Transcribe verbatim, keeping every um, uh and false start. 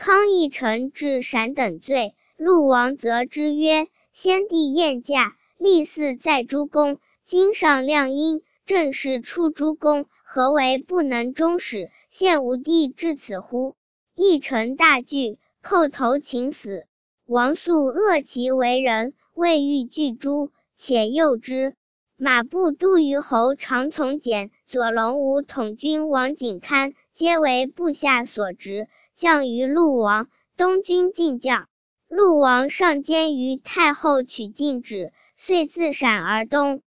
康议臣治闪等罪，陆王责之曰：先帝宴驾，立嗣在诸公，今上亮阴，正是出诸公，何为不能终始？现吾弟至此乎？议臣大惧，叩头请死。王肃恶其为人，未欲拒诛，且诱之。马步都虞侯常从简、左龙武统军王景堪，皆为部下所执，降于陆王。东军进将，陆王上监于太后取禁止，遂自陕而东。